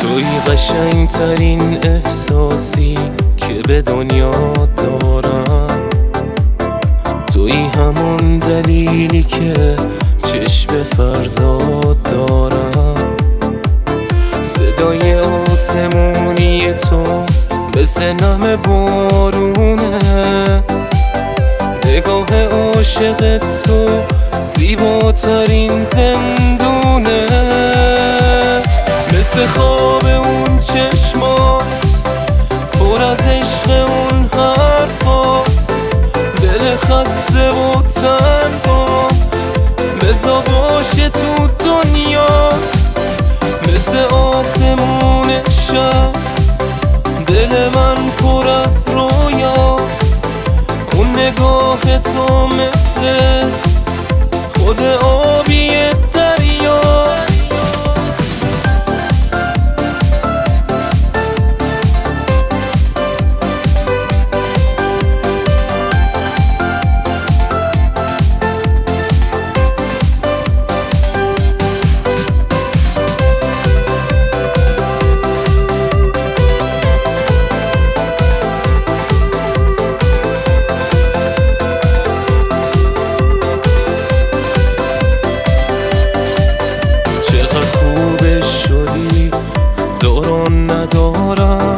توی قشنگترین احساسی که به دنیا دارم، توی همون دلیلی که چشم فردا دارم. صدای آسمونی تو مثل نم بارونه، نگاه عاشق تو زیباترین زندونه. مثل خواب اون چشمات پر از عشق اون حرفات، دل خسته و تنها بزا باشه تو دنیات. مثل آسمون شب دل من پر از رویاست، اون نگاه تو مثل خود آبی دریاست. ندارم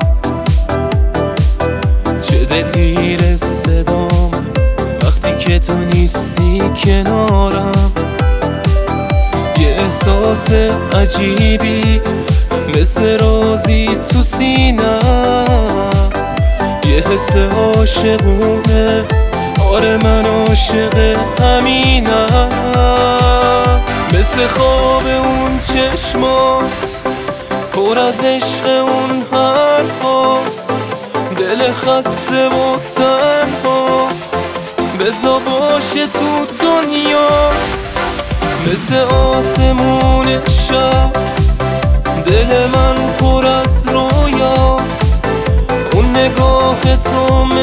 چه دلگیر صدام وقتی که تو نیستی کنارم. یه احساس عجیبی مثل رازی تو سینم، یه حس عاشقونه، آره من عاشق همینم. مثل خواب اون چشمات پر از عشق اون حرفات، دل خسته و تنها بزا باشه تو دنیات. مثل آسمون شب دل من پر از رویاست، اون نگاه تو